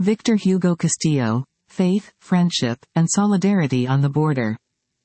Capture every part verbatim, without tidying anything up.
Victor Hugo Castillo, Faith, Friendship, and Solidarity on the Border.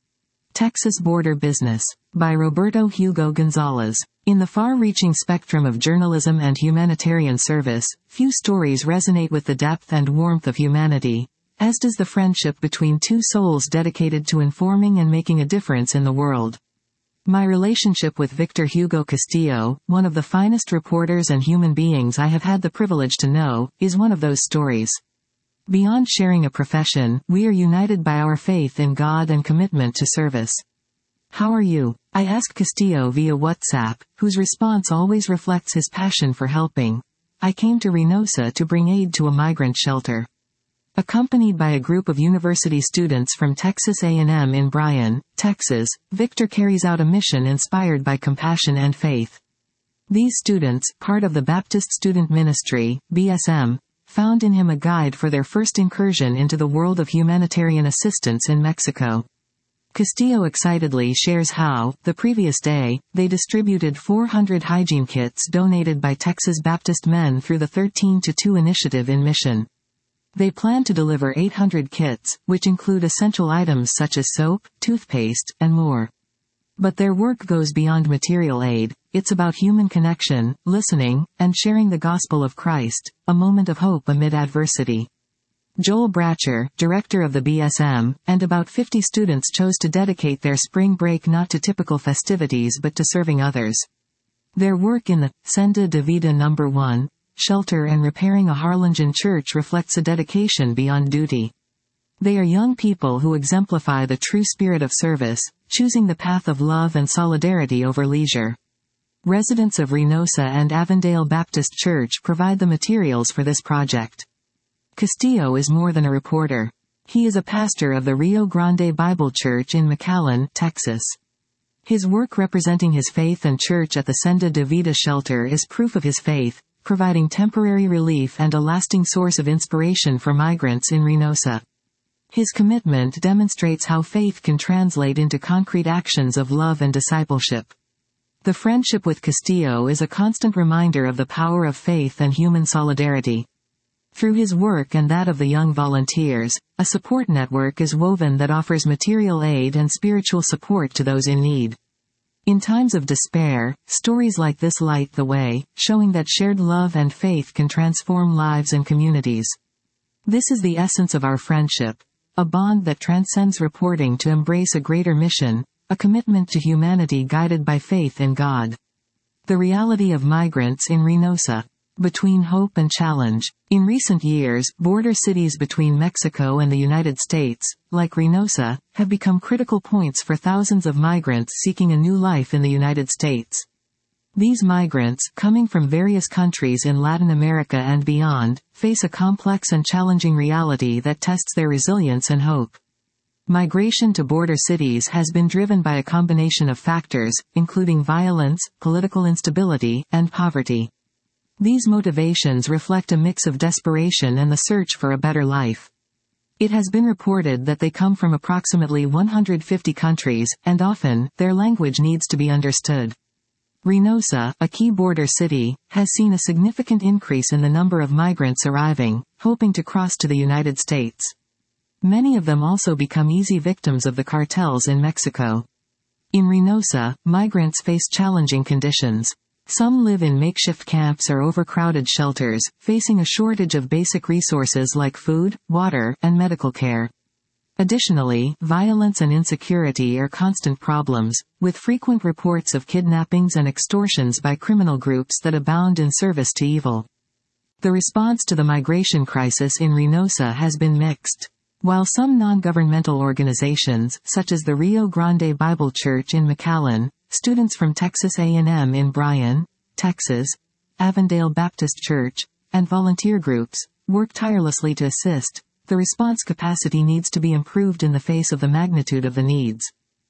Texas Border Business. By Roberto Hugo Gonzalez. In the far-reaching spectrum of journalism and humanitarian service, few stories resonate with the depth and warmth of humanity, as does the friendship between two souls dedicated to informing and making a difference in the world. My relationship with Victor Hugo Castillo, one of the finest reporters and human beings I have had the privilege to know, is one of those stories. Beyond sharing a profession, we are united by our faith in God and commitment to service. "How are you?" I asked Castillo via WhatsApp, whose response always reflects his passion for helping. "I came to Reynosa to bring aid to a migrant shelter." Accompanied by a group of university students from Texas A and M in Bryan, Texas, Victor carries out a mission inspired by compassion and faith. These students, part of the Baptist Student Ministry, B S M, found in him a guide for their first incursion into the world of humanitarian assistance in Mexico. Castillo excitedly shares how, the previous day, they distributed four hundred hygiene kits donated by Texas Baptist men through the thirteen to two initiative in Mission. They plan to deliver eight hundred kits, which include essential items such as soap, toothpaste, and more. But their work goes beyond material aid. It's about human connection, listening, and sharing the gospel of Christ, a moment of hope amid adversity. Joel Bratcher, director of the B S M, and about fifty students chose to dedicate their spring break not to typical festivities but to serving others. Their work in the Senda de Vida number one shelter and repairing a Harlingen church reflects a dedication beyond duty. They are young people who exemplify the true spirit of service, choosing the path of love and solidarity over leisure. Residents of Reynosa and Avondale Baptist Church provide the materials for this project. Castillo is more than a reporter. He is a pastor of the Rio Grande Bible Church in McAllen, Texas. His work representing his faith and church at the Senda de Vida shelter is proof of his faith, providing temporary relief and a lasting source of inspiration for migrants in Reynosa. His commitment demonstrates how faith can translate into concrete actions of love and discipleship. The friendship with Castillo is a constant reminder of the power of faith and human solidarity. Through his work and that of the young volunteers, a support network is woven that offers material aid and spiritual support to those in need. In times of despair, stories like this light the way, showing that shared love and faith can transform lives and communities. This is the essence of our friendship, a bond that transcends reporting to embrace a greater mission, a commitment to humanity guided by faith in God. The reality of migrants in Reynosa. Between hope and challenge. In recent years, border cities between Mexico and the United States, like Reynosa, have become critical points for thousands of migrants seeking a new life in the United States. These migrants, coming from various countries in Latin America and beyond, face a complex and challenging reality that tests their resilience and hope. Migration to border cities has been driven by a combination of factors, including violence, political instability, and poverty. These motivations reflect a mix of desperation and the search for a better life. It has been reported that they come from approximately one hundred fifty countries, and often, their language needs to be understood. Reynosa, a key border city, has seen a significant increase in the number of migrants arriving, hoping to cross to the United States. Many of them also become easy victims of the cartels in Mexico. In Reynosa, migrants face challenging conditions. Some live in makeshift camps or overcrowded shelters, facing a shortage of basic resources like food, water, and medical care. Additionally, violence and insecurity are constant problems, with frequent reports of kidnappings and extortions by criminal groups that abound in service to evil. The response to the migration crisis in Reynosa has been mixed. While some non-governmental organizations, such as the Rio Grande Bible Church in McAllen, students from Texas A and M in Bryan, Texas, Avondale Baptist Church, and volunteer groups, work tirelessly to assist, the response capacity needs to be improved in the face of the magnitude of the needs.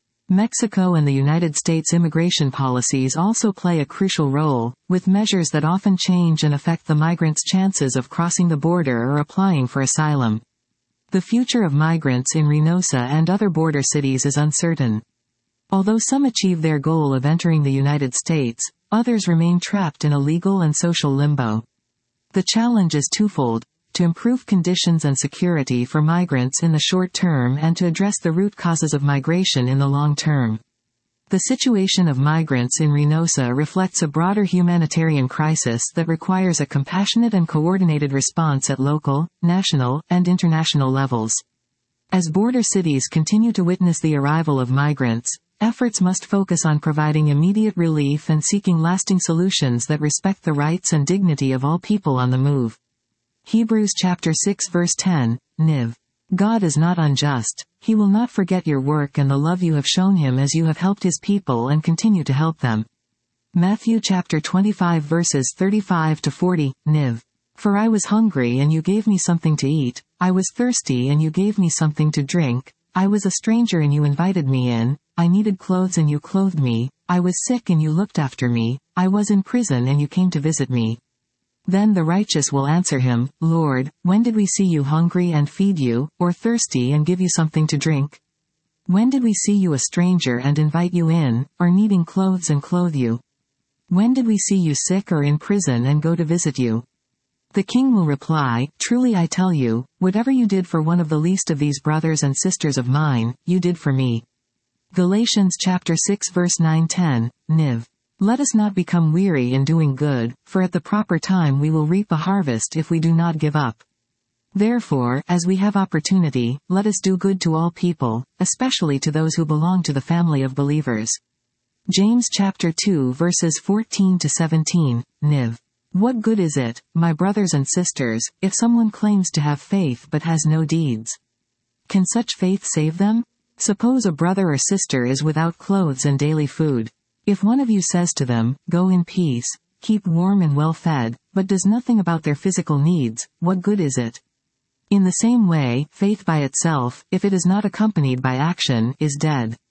Mexico and the United States immigration policies also play a crucial role, with measures that often change and affect the migrants' chances of crossing the border or applying for asylum. The future of migrants in Reynosa and other border cities is uncertain. Although some achieve their goal of entering the United States, others remain trapped in a legal and social limbo. The challenge is twofold: to improve conditions and security for migrants in the short term and to address the root causes of migration in the long term. The situation of migrants in Reynosa reflects a broader humanitarian crisis that requires a compassionate and coordinated response at local, national, and international levels. As border cities continue to witness the arrival of migrants, efforts must focus on providing immediate relief and seeking lasting solutions that respect the rights and dignity of all people on the move. Hebrews chapter six verse ten, Niv. God is not unjust. He will not forget your work and the love you have shown him as you have helped his people and continue to help them. Matthew chapter twenty-five verses thirty-five to forty, Niv. For I was hungry and you gave me something to eat, I was thirsty and you gave me something to drink, I was a stranger and you invited me in, I needed clothes and you clothed me, I was sick and you looked after me, I was in prison and you came to visit me. Then the righteous will answer him, Lord, when did we see you hungry and feed you, or thirsty and give you something to drink? When did we see you a stranger and invite you in, or needing clothes and clothe you? When did we see you sick or in prison and go to visit you? The king will reply, Truly I tell you, whatever you did for one of the least of these brothers and sisters of mine, you did for me. Galatians chapter six verse nine to ten, Niv. Let us not become weary in doing good, for at the proper time we will reap a harvest if we do not give up. Therefore, as we have opportunity, let us do good to all people, especially to those who belong to the family of believers. James chapter two verses fourteen to seventeen, Niv. What good is it, my brothers and sisters, if someone claims to have faith but has no deeds? Can such faith save them? Suppose a brother or sister is without clothes and daily food. If one of you says to them, Go in peace, keep warm and well fed, but does nothing about their physical needs, what good is it? In the same way, faith by itself, if it is not accompanied by action, is dead.